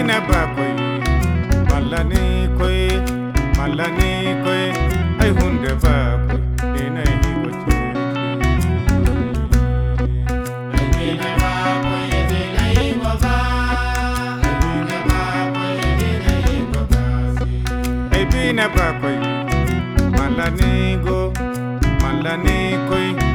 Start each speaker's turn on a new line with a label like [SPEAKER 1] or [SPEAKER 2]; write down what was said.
[SPEAKER 1] na ba koi malani koi ai hunde ba koi ina hi ko che ai bi na ba koi malani koi